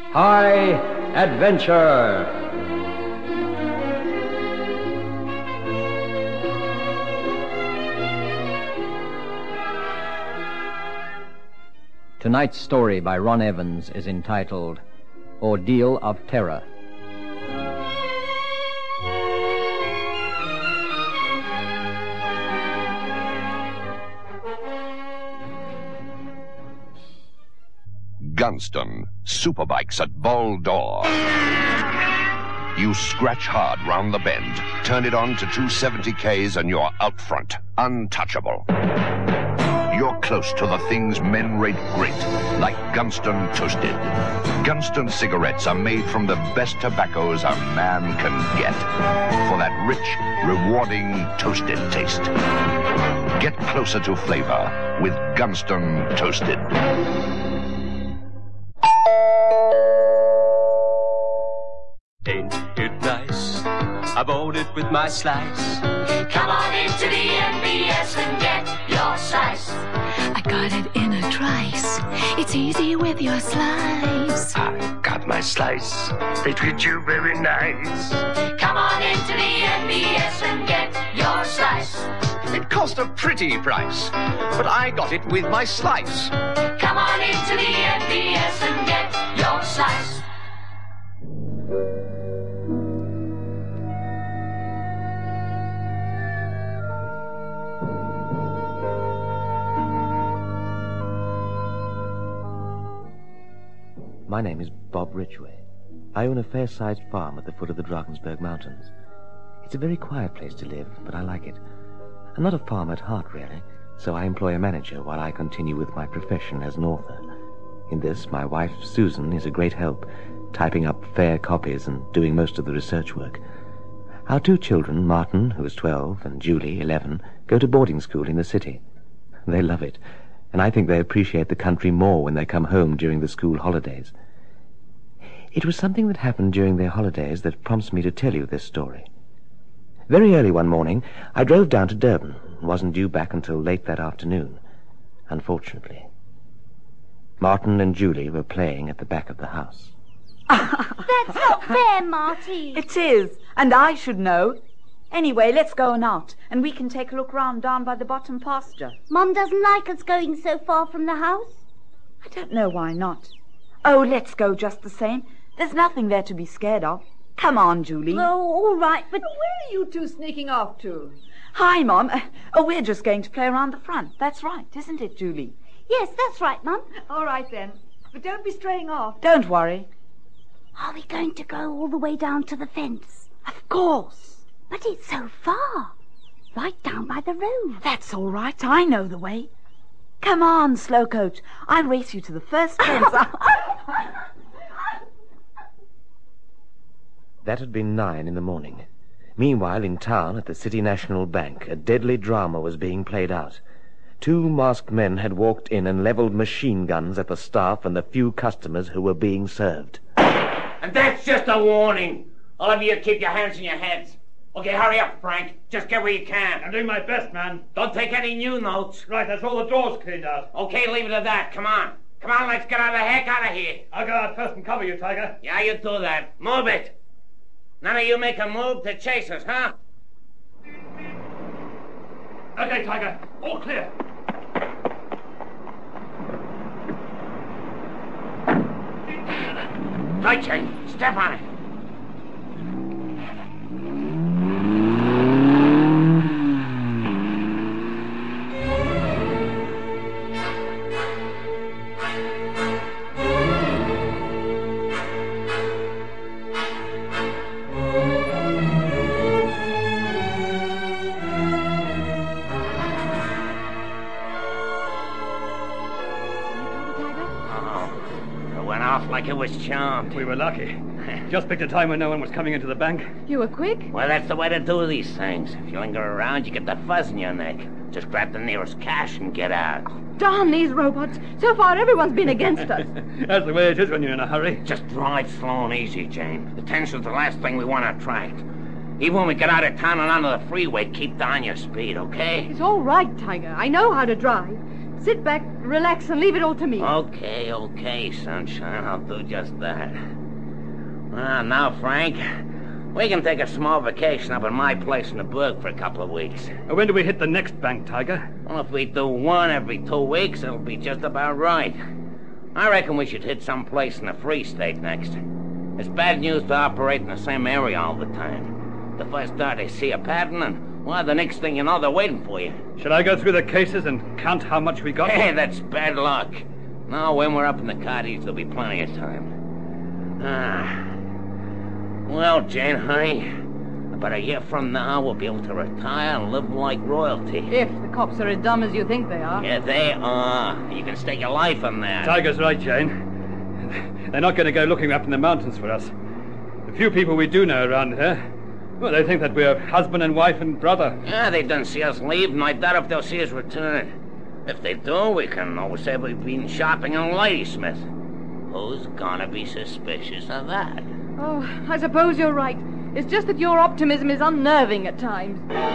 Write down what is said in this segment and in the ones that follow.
High Adventure. Tonight's story by Ron Evans is entitled Ordeal of Terror. Gunston, superbikes at Ball Door. You scratch hard round the bend, turn it on to 270 Ks and you're out front, untouchable. You're close to the things men rate great, like Gunston Toasted. Gunston cigarettes are made from the best tobaccos a man can get, for that rich, rewarding, toasted taste. Get closer to flavor with Gunston Toasted. Ain't it nice? I bought it with my slice. Come on into the MBS and get your slice. I got it in a trice. It's easy with your slice. I got my slice. They treat you very nice. Come on into the MBS and get your slice. It cost a pretty price, but I got it with my slice. Come on into the MBS and get your slice. My name is Bob Ridgway. I own a fair-sized farm at the foot of the Drakensberg Mountains. It's a very quiet place to live, but I like it. I'm not a farmer at heart, really, so I employ a manager while I continue with my profession as an author. In this, my wife, Susan, is a great help, typing up fair copies and doing most of the research work. Our two children, Martin, who is 12, and Julie, 11, go to boarding school in the city. They love it, and I think they appreciate the country more when they come home during the school holidays. It was something that happened during their holidays that prompts me to tell you this story. Very early one morning, I drove down to Durban and wasn't due back until late that afternoon, unfortunately. Martin and Julie were playing at the back of the house. That's not fair, Marty. It is, and I should know. Anyway, let's go on out, and we can take a look round down by the bottom pasture. Mum doesn't like us going so far from the house. I don't know why not. Oh, let's go just the same. There's nothing there to be scared of. Come on, Julie. Oh, all right, but... Where are you two sneaking off to? Hi, Mum. We're just going to play around the front. That's right, isn't it, Julie? Yes, that's right, Mum. All right, then. But don't be straying off. Don't worry. Are we going to go all the way down to the fence? Of course. But it's so far. Right down by the road. That's all right. I know the way. Come on, Slowcoach. I'll race you to the first fence. That had been 9 in the morning. Meanwhile, in town at the City National Bank, a deadly drama was being played out. 2 masked men had walked in and leveled machine guns at the staff and the few customers who were being served. And that's just a warning. All of you keep your hands in your heads. Okay, hurry up, Frank. Just get where you can. I'm doing my best, man. Don't take any new notes. Right, that's all the doors cleaned out. Okay, leave it at that. Come on. Come on, let's get the heck out of here. I'll go out first and cover you, Tiger. Yeah, you do that. Move it. None of you make a move to chase us, huh? Okay, Tiger. All clear. Right, Jane. Step on it. Like it was charmed. We were lucky. Just picked a time when no one was coming into the bank. You were quick? Well, that's the way to do these things. If you linger around, you get the fuzz in your neck. Just grab the nearest cash and get out. Darn these robots. So far, everyone's been against us. That's the way it is when you're in a hurry. Just drive slow and easy, Jane. The tension's the last thing we want to attract. Even when we get out of town and onto the freeway, keep down your speed, okay? It's all right, Tiger. I know how to drive. Sit back, relax, and leave it all to me. Okay, sunshine. I'll do just that. Well, now, Frank, we can take a small vacation up at my place in the Burg for a couple of weeks. When do we hit the next bank, Tiger? Well, if we do one every 2 weeks, it'll be just about right. I reckon we should hit some place in the Free State next. It's bad news to operate in the same area all the time. The first day they see a pattern, and, well, the next thing you know, they're waiting for you. Shall I go through the cases and count how much we got? Hey, that's bad luck. No, when we're up in the cottage, there'll be plenty of time. Well, Jane, honey, about a year from now, we'll be able to retire and live like royalty. If the cops are as dumb as you think they are. Yeah, they are. You can stake your life on that. Tiger's right, Jane. They're not going to go looking up in the mountains for us. The few people we do know around here, well, they think that we're husband and wife and brother. Yeah, they don't see us leave, and I doubt if they'll see us return. If they do, we can always say we've been shopping in Ladysmith. Who's gonna be suspicious of that? Oh, I suppose you're right. It's just that your optimism is unnerving at times.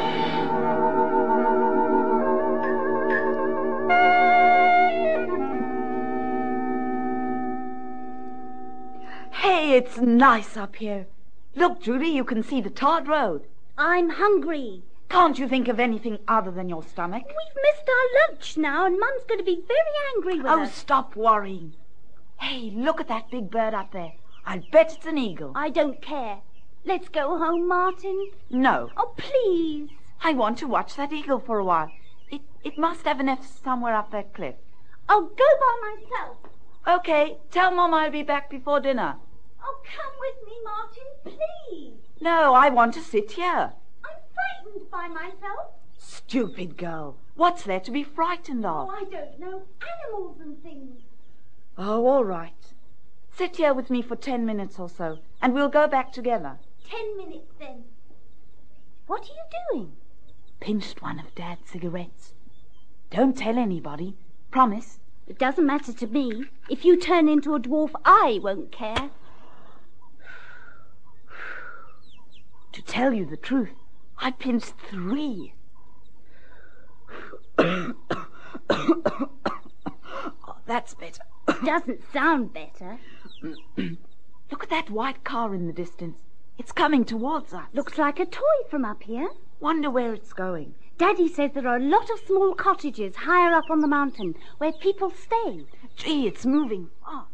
Hey, it's nice up here. Look, Judy, you can see the tarred road. I'm hungry. Can't you think of anything other than your stomach? We've missed our lunch now, and Mum's going to be very angry with us. Oh, stop worrying. Hey, look at that big bird up there. I'll bet it's an eagle. I don't care. Let's go home, Martin. No. Oh, please. I want to watch that eagle for a while. It must have a nest somewhere up that cliff. I'll go by myself. Okay, tell Mom I'll be back before dinner. Oh, come with me, Martin, please. No, I want to sit here. I'm frightened by myself. Stupid girl. What's there to be frightened of? Oh, I don't know. Animals and things. Oh, all right. Sit here with me for 10 minutes or so, and we'll go back together. 10 minutes, then. What are you doing? Pinched one of Dad's cigarettes. Don't tell anybody. Promise. It doesn't matter to me. If you turn into a dwarf, I won't care. To tell you the truth, I pinched 3. Oh, that's better. Doesn't sound better. Look at that white car in the distance. It's coming towards us. Looks like a toy from up here. Wonder where it's going. Daddy says there are a lot of small cottages higher up on the mountain where people stay. Gee, it's moving fast.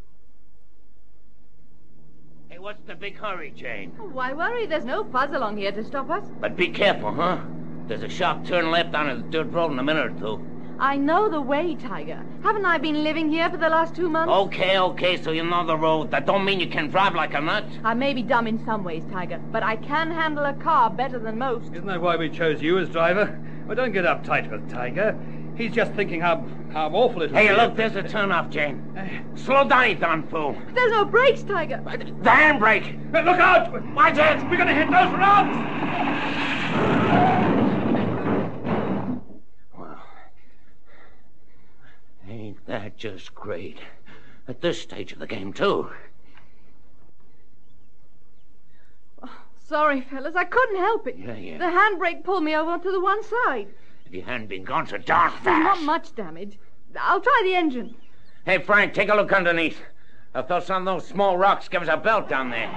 Hey, what's the big hurry, Jane? Oh, why worry? There's no fuzz along here to stop us. But be careful, huh? There's a sharp turn left onto the dirt road in a minute or two. I know the way, Tiger. Haven't I been living here for the last 2 months? Okay, so you know the road. That don't mean you can drive like a nut. I may be dumb in some ways, Tiger, but I can handle a car better than most. Isn't that why we chose you as driver? Well, don't get uptight with Tiger. He's just thinking how awful it would be. Hey, look, there's a turn-off, Jane. Slow down, you darn fool. There's no brakes, Tiger. The handbrake. Look out! Watch it! We're going to hit those rocks! Ain't that just great? At this stage of the game, too. Oh, sorry, fellas. I couldn't help it. Yeah. The handbrake pulled me over to the one side. If you hadn't been gone so darn fast. Not much damage. I'll try the engine. Hey, Frank, take a look underneath. I thought some of those small rocks give us a belt down there.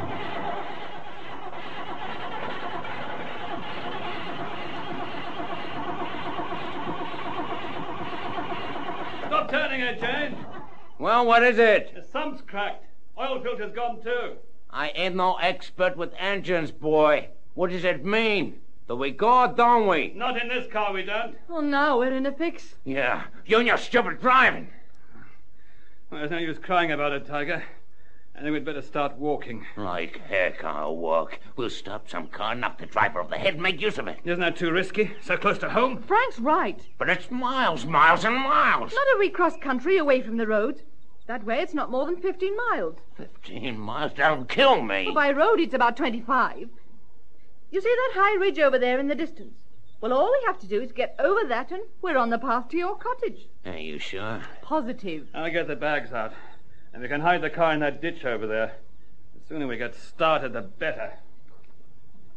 Stop turning it, Jane. Well, what is it? The sump's cracked. Oil filter's gone too. I ain't no expert with engines, boy. What does it mean? Do we go or don't we? Not in this car, we don't. Oh, now we're in a fix. Yeah, you and your stupid driving. Well, there's no use crying about it, Tiger. I think we'd better start walking. Like heck, I'll walk. We'll stop some car, knock the driver off the head, and make use of it. Isn't that too risky? So close to home? Frank's right. But it's miles and miles. Not if we cross country away from the roads. That way it's not more than 15 miles. 15 miles? That'll kill me. Well, by road it's about 25. You see that high ridge over there in the distance? Well, all we have to do is get over that and we're on the path to your cottage. Are you sure? Positive. I'll get the bags out. And we can hide the car in that ditch over there. The sooner we get started, the better.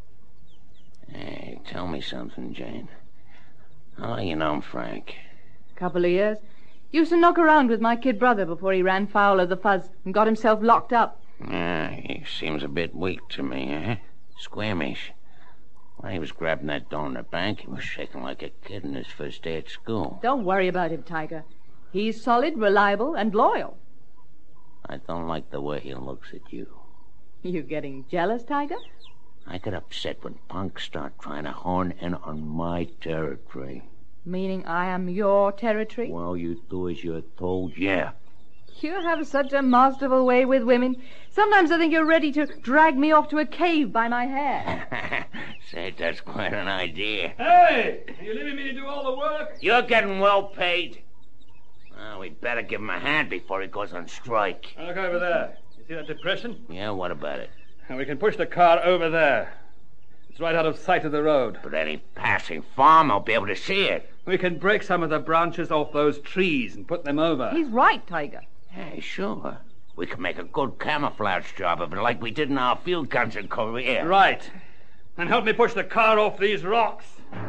Hey, tell me something, Jane. How do you know I'm Frank? Couple of years. Used to knock around with my kid brother before he ran foul of the fuzz and got himself locked up. He seems a bit weak to me, eh? Squeamish. When he was grabbing that dough in the bank, he was shaking like a kid in his first day at school. Don't worry about him, Tiger. He's solid, reliable, and loyal. I don't like the way he looks at you. You getting jealous, Tiger? I get upset when punks start trying to horn in on my territory. Meaning I am your territory? Well, you do as you're told, yeah. You have such a masterful way with women. Sometimes I think you're ready to drag me off to a cave by my hair. Say, that's quite an idea. Hey! Are you leaving me to do all the work? You're getting well paid. Well, we'd better give him a hand before he goes on strike. Look over there. You see that depression? Yeah, what about it? And we can push the car over there. It's right out of sight of the road. But any passing farm will be able to see it. We can break some of the branches off those trees and put them over. He's right, Tiger. Hey, sure. We can make a good camouflage job of it like we did in our field guns in Korea. Right. And help me push the car off these rocks.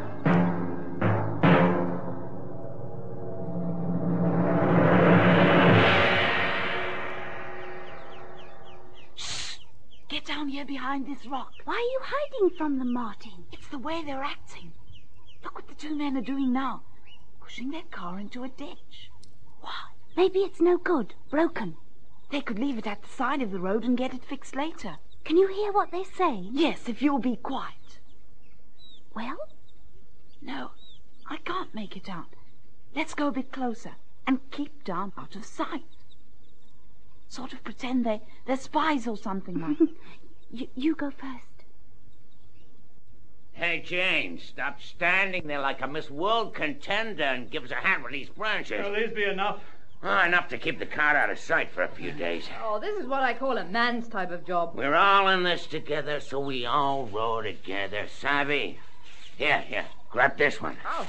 Get down here behind this rock. Why are you hiding from them, Martin? It's the way they're acting. Look what the two men are doing now. Pushing their car into a ditch. Why? Maybe it's no good. Broken. They could leave it at the side of the road and get it fixed later. Can you hear what they're saying? Yes, if you'll be quiet. Well? No, I can't make it out. Let's go a bit closer and keep down out of sight. Sort of pretend they're spies or something like that. You go first. Hey, Jane, stop standing there like a Miss World contender and give us a hand with these branches. Will these be enough? Enough to keep the car out of sight for a few days. Oh, this is what I call a man's type of job. We're all in this together, so we all row together, savvy? Here, grab this one. Oh.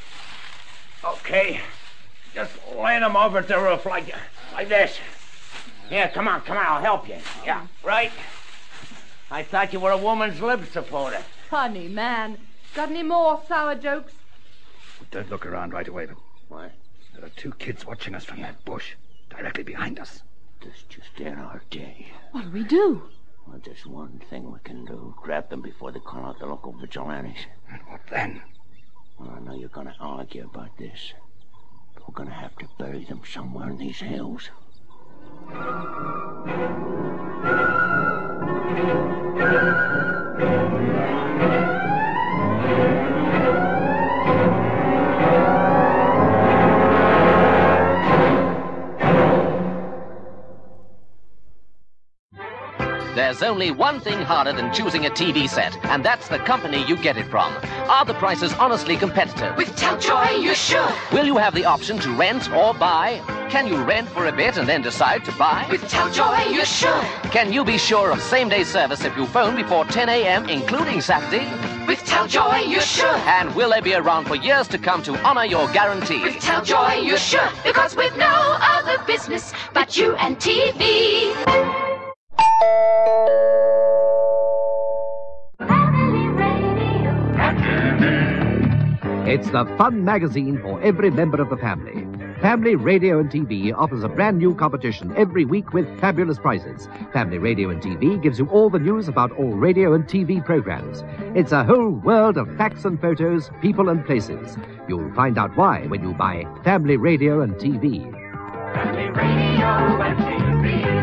Okay, just lay them over the roof like this. Here, come on, I'll help you. Yeah, right? I thought you were a woman's lib supporter. Funny man. Got any more sour jokes? Don't look around right away, but... What? There are two kids watching us from that bush, directly behind us. This just ain't our day. What'll we do? Well, there's one thing we can do. Grab them before they call out the local vigilantes. And what then? Well, I know you're going to argue about this, but we're going to have to bury them somewhere in these hills. There's only one thing harder than choosing a TV set, and that's the company you get it from. Are the prices honestly competitive? With Teljoy, you should. Will you have the option to rent or buy? Can you rent for a bit and then decide to buy? With Teljoy, you should. Can you be sure of same-day service if you phone before 10 a.m., including Saturday? With Teljoy, you should. And will they be around for years to come to honor your guarantee? With Teljoy, you should. Because with no other business but you and TV. It's the fun magazine for every member of the family. Family Radio and TV offers a brand new competition every week with fabulous prizes. Family Radio and TV gives you all the news about all radio and TV programs. It's a whole world of facts and photos, people and places. You'll find out why when you buy Family Radio and TV. Family Radio and TV.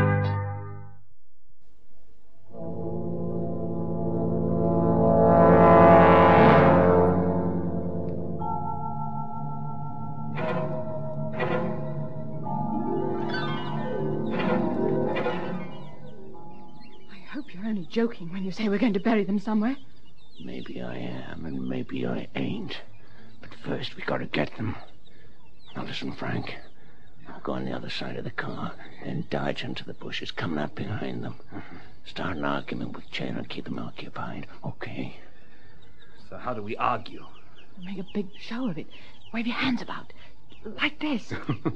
Joking when you say we're going to bury them somewhere. Maybe I am, and maybe I ain't. But first, we gotta get them. Now listen, Frank. I'll go on the other side of the car, then dodge into the bushes coming up behind them. Start an argument with Jane and keep them occupied, okay? So how do we argue? Make a big show of it. Wave your hands about. Like this.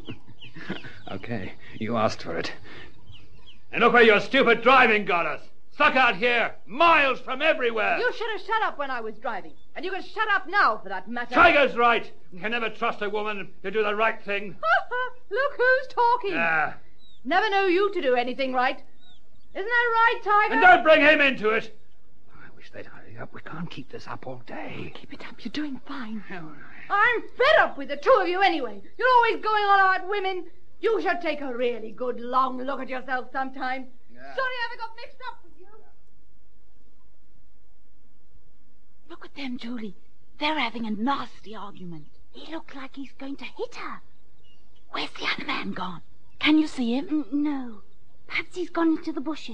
Okay, you asked for it. And look where your stupid driving got us. stuck out here, miles from everywhere. You should have shut up when I was driving. And you can shut up now, for that matter. Tiger's right. You can never trust a woman to do the right thing. Look who's talking. Yeah. Never know you to do anything right. Isn't that right, Tiger? And don't bring him into it. I wish they'd hurry up. We can't keep this up all day. Keep it up. You're doing fine. I'm fed up with the two of you anyway. You're always going on about women. You should take a really good long look at yourself sometime. Yeah. Sorry I ever got mixed up with you. Look at them, Julie. They're having a nasty argument. He looks like he's going to hit her. Where's the other man gone? Can you see him? No. Perhaps he's gone into the bushes.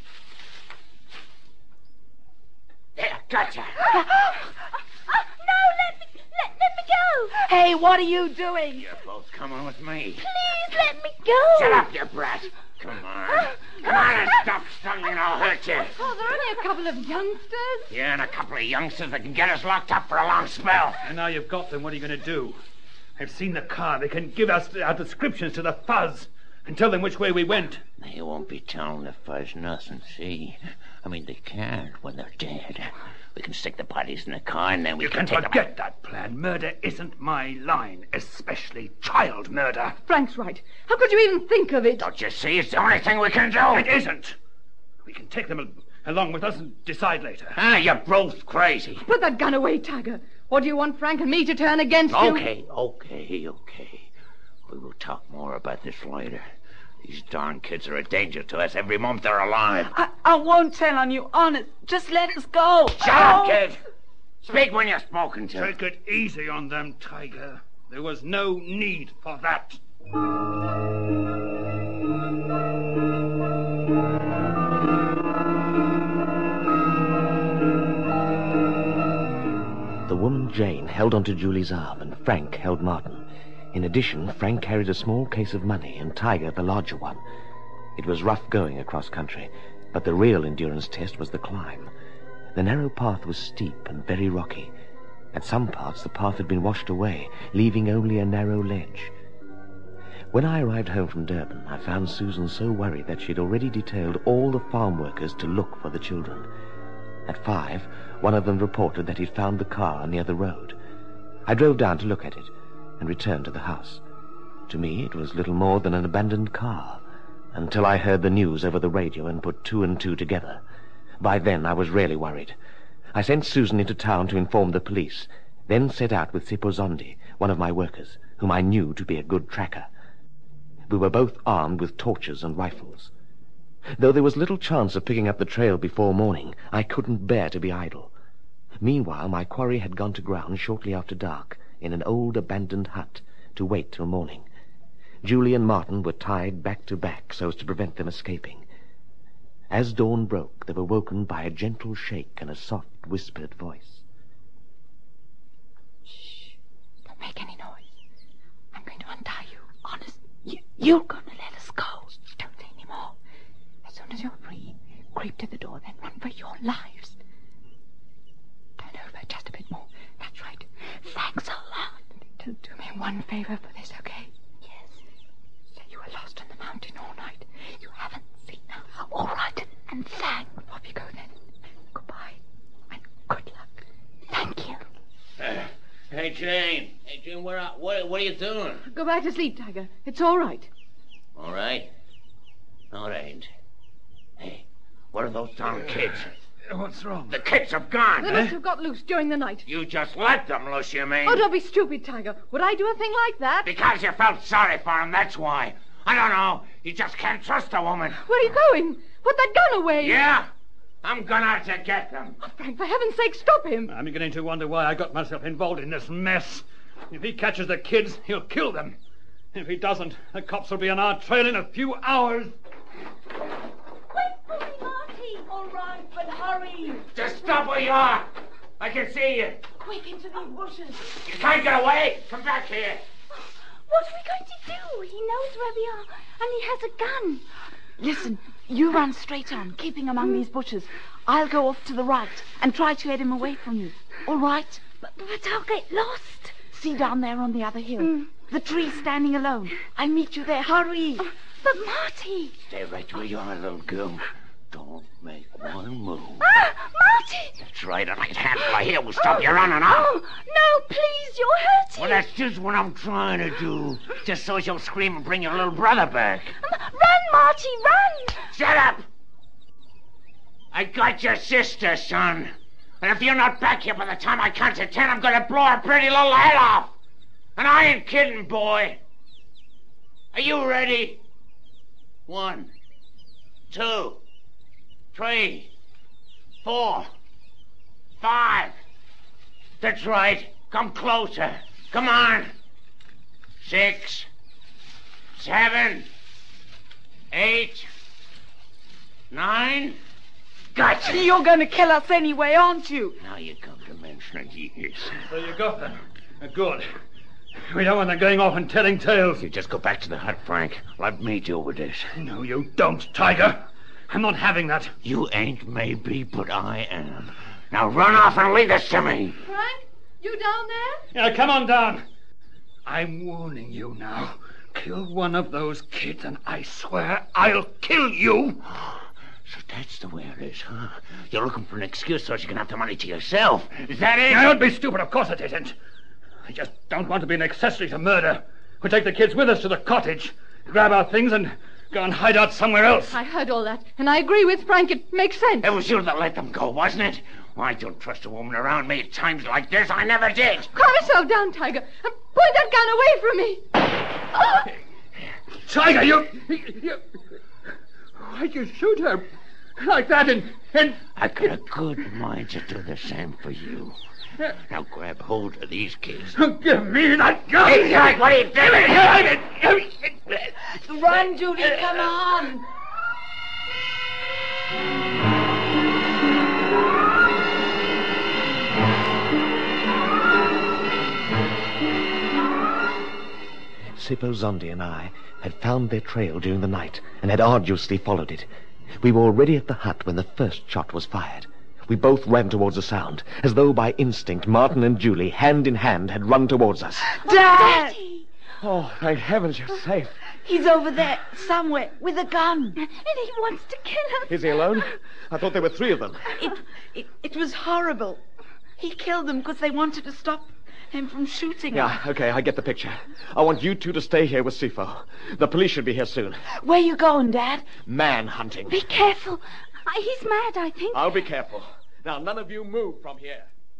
There, gotcha. No, let me go. Hey, what are you doing? You're both coming with me. Please let me go. Shut up, you brat. Come on. Come on and stop stumbling. I'll hurt you. Oh, they're only a couple of youngsters. Yeah, and a couple of youngsters that can get us locked up for a long spell. And now you've got them, what are you going to do? I've seen the car. They can give us our descriptions to the fuzz and tell them which way we went. They won't be telling the fuzz nothing, see? I mean, they can when they're dead. We can stick the bodies in the car and then we You can can take forget that plan. Murder isn't my line, especially child murder. Frank's right. How could you even think of it? Don't you see? It's the only thing we can do. It isn't. We can take them along with us and decide later. Ah, you're both crazy. Put that gun away, Tiger. Or do you want Frank and me to turn against you? Okay. We will talk more about this later. These darn kids are a danger to us every moment they're alive. I won't tell on you, honest. Just let us go. Shut up, kid. Speak when you're spoken to. Take it easy on them, Tiger. There was no need for that. The woman Jane held onto Julie's arm, and Frank held Martin. In addition, Frank carried a small case of money, and Tiger the larger one. It was rough going across country, but the real endurance test was the climb. The narrow path was steep and very rocky. At some parts, the path had been washed away, leaving only a narrow ledge. When I arrived home from Durban, I found Susan so worried that she had already detailed all the farm workers to look for the children. At 5, one of them reported that he'd found the car near the road. I drove down to look at it and returned to the house. To me, it was little more than an abandoned car, until I heard the news over the radio and put 2 and 2 together. By then, I was really worried. I sent Susan into town to inform the police, then set out with Sipho Zondi, one of my workers, whom I knew to be a good tracker. We were both armed with torches and rifles. Though there was little chance of picking up the trail before morning, I couldn't bear to be idle. Meanwhile, my quarry had gone to ground shortly after dark, in an old abandoned hut, to wait till morning. Julie and Martin were tied back to back so as to prevent them escaping. As dawn broke, they were woken by a gentle shake and a soft, whispered voice. Shh. Don't make any noise. I'm going to untie you. Honest. You're going to let us go. Don't say any more. As soon as you're free, creep to the door, then run for your lives. Turn over just a bit more. That's right. Thanks a lot. Do me one favor for this, okay? Yes. Say you were lost on the mountain all night. You haven't seen her. All right. And thanks. Off you go then. Goodbye. And good luck. Thank you. Hey, Jane, what are you doing? Go back to sleep, Tiger. It's all right. All right? No, it ain't. Hey, what are those darn kids? What's wrong? The kids have gone. They must have got loose during the night. You just let them loose, you mean? Oh, don't be stupid, Tiger. Would I do a thing like that? Because you felt sorry for him, that's why. I don't know. You just can't trust a woman. Where are you going? Put that gun away. Yeah? I'm gonna to get them. Oh, Frank, for heaven's sake, stop him. I'm beginning to wonder why I got myself involved in this mess. If he catches the kids, he'll kill them. If he doesn't, the cops will be on our trail in a few hours. Wait for me, Marty. All right, but hurry. Just stop where you are. I can see you. Quick into these bushes. You can't get away. Come back here. What are we going to do? He knows where we are, and he has a gun. Listen, you run straight on, keeping among these bushes. I'll go off to the right and try to head him away from you. All right? But I'll get lost. See down there on the other hill. The tree standing alone. I'll meet you there. Hurry. But Marty. Stay right where you are, little girl. Don't make one move. Marty! That's right, and I can handle it here. We'll stop you running off. Oh, no, please, you're hurting. Well, that's just what I'm trying to do. Just so you'll scream and bring your little brother back. Run, Marty, run! Shut up! I got your sister, son. And if you're not back here by the time I count to 10, I'm going to blow her pretty little head off. And I ain't kidding, boy. Are you ready? 1, 2, 3, 4, 5. That's right. Come closer. Come on. 6, 7, 8, 9. Gotcha. You're going to kill us anyway, aren't you? Now you come to mention it, yes. So you got them. Good. We don't want them going off and telling tales. You just go back to the hut, Frank. Let me deal with this. No, you don't, Tiger. I'm not having that. You ain't, maybe, but I am. Now run off and leave this to me. Frank, you down there? Yeah, come on down. I'm warning you now. Kill one of those kids and I swear I'll kill you. So that's the way it is, huh? You're looking for an excuse so you can have the money to yourself. Is that it? I don't be stupid. Of course it isn't. I just don't want to be an accessory to murder. We'll take the kids with us to the cottage, grab our things and go and hide out somewhere else. I heard all that, and I agree with Frank. It makes sense. It was you that let them go, wasn't it? Well, I don't trust a woman around me at times like this. I never did. Calm yourself down, Tiger, and point that gun away from me. Tiger, you... Why'd you shoot her like that and... I got a good mind to do the same for you. Now grab hold of these kids. Give me that gun! Hey, Jack, what are you doing? Run, Judy, come on. Sippo Zondi and I had found their trail during the night and had arduously followed it. We were already at the hut when the first shot was fired. We both ran towards the sound. As though by instinct, Martin and Julie, hand in hand, had run towards us. Dad! Oh, thank heavens you're safe. He's over there, somewhere, with a gun. And he wants to kill us. Is he alone? I thought there were 3 of them. It was horrible. He killed them because they wanted to stop him from shooting him. Yeah, okay, I get the picture. I want you 2 to stay here with Sifo. The police should be here soon. Where you going, Dad? Man-hunting. Be careful. He's mad, I think. I'll be careful. Now, none of you move from here.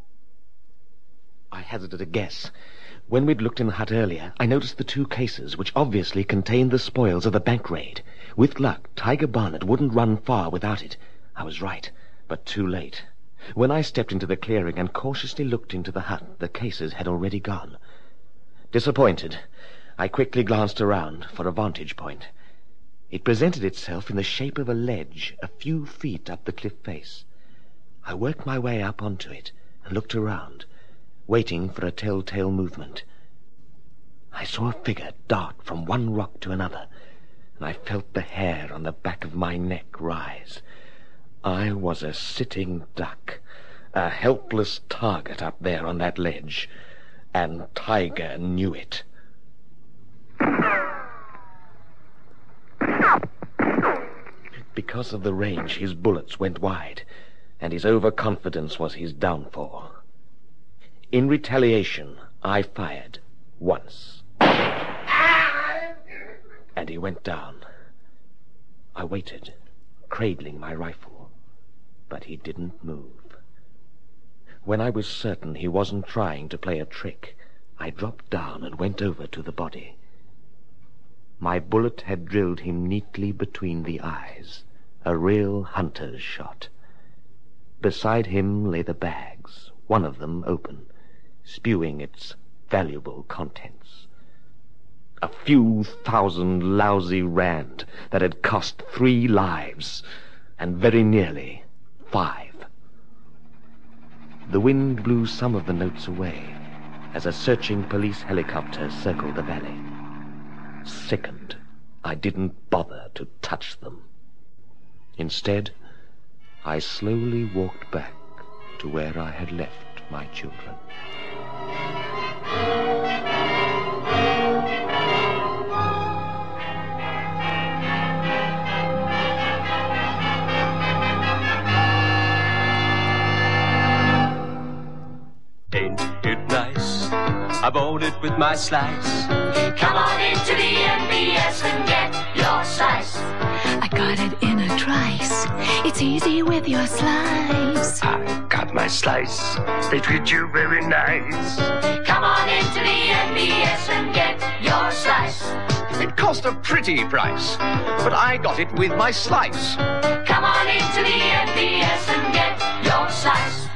I hazarded a guess. When we'd looked in the hut earlier, I noticed the 2 cases, which obviously contained the spoils of the bank raid. With luck, Tiger Barnett wouldn't run far without it. I was right, but too late. When I stepped into the clearing and cautiously looked into the hut, the cases had already gone. Disappointed, I quickly glanced around for a vantage point. It presented itself in the shape of a ledge a few feet up the cliff face. I worked my way up onto it and looked around, waiting for a telltale movement. I saw a figure dart from one rock to another, and I felt the hair on the back of my neck rise. I was a sitting duck, a helpless target up there on that ledge, and Tiger knew it. Because of the range, his bullets went wide, and his overconfidence was his downfall. In retaliation, I fired once. And he went down. I waited, cradling my rifle, but he didn't move. When I was certain he wasn't trying to play a trick, I dropped down and went over to the body. My bullet had drilled him neatly between the eyes, a real hunter's shot. Beside him lay the bags, one of them open, spewing its valuable contents. A few thousand lousy rand that had cost 3 lives, and very nearly 5. The wind blew some of the notes away as a searching police helicopter circled the valley. Sickened, I didn't bother to touch them. Instead, I slowly walked back to where I had left my children. I bought it with my slice. Come on into the MBS and get your slice. I got it in a trice. It's easy with your slice. I got my slice. They treat you very nice. Come on into the MBS and get your slice. It cost a pretty price, but I got it with my slice. Come on into the MBS and get your slice.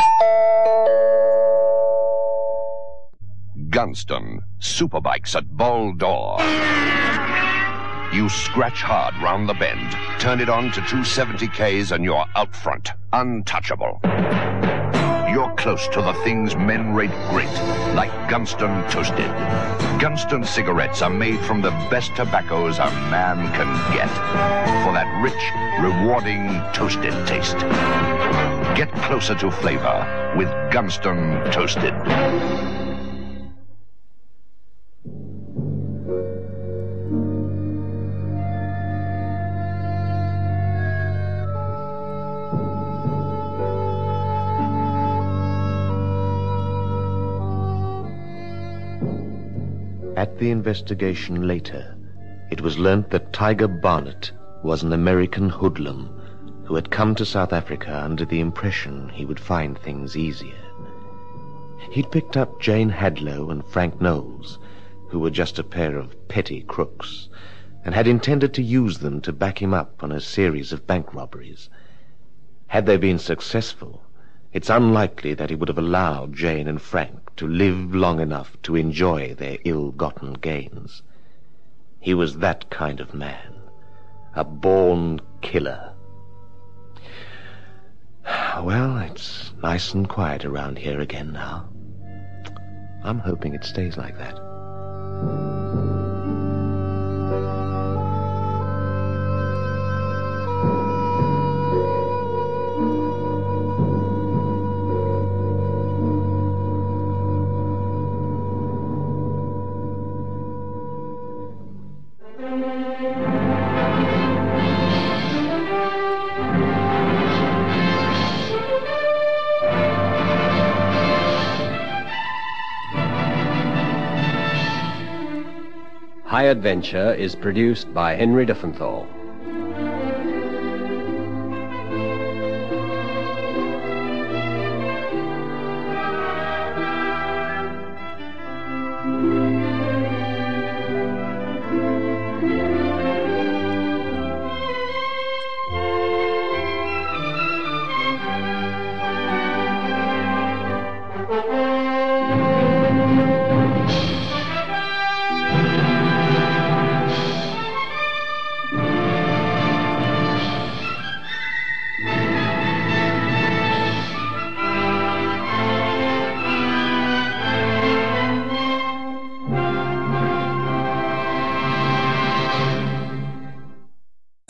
Gunston, superbikes at Bol d'Or. You scratch hard round the bend, turn it on to 270 Ks and you're out front, untouchable. You're close to the things men rate great, like Gunston Toasted. Gunston cigarettes are made from the best tobaccos a man can get, for that rich, rewarding toasted taste. Get closer to flavor with Gunston Toasted. At the investigation later, it was learnt that Tiger Barnett was an American hoodlum who had come to South Africa under the impression he would find things easier. He'd picked up Jane Hadlow and Frank Knowles, who were just a pair of petty crooks, and had intended to use them to back him up on a series of bank robberies. Had they been successful, it's unlikely that he would have allowed Jane and Frank to live long enough to enjoy their ill-gotten gains. He was that kind of man, a born killer. Well, it's nice and quiet around here again now. I'm hoping it stays like that. High Adventure is produced by Henry Diffenthal.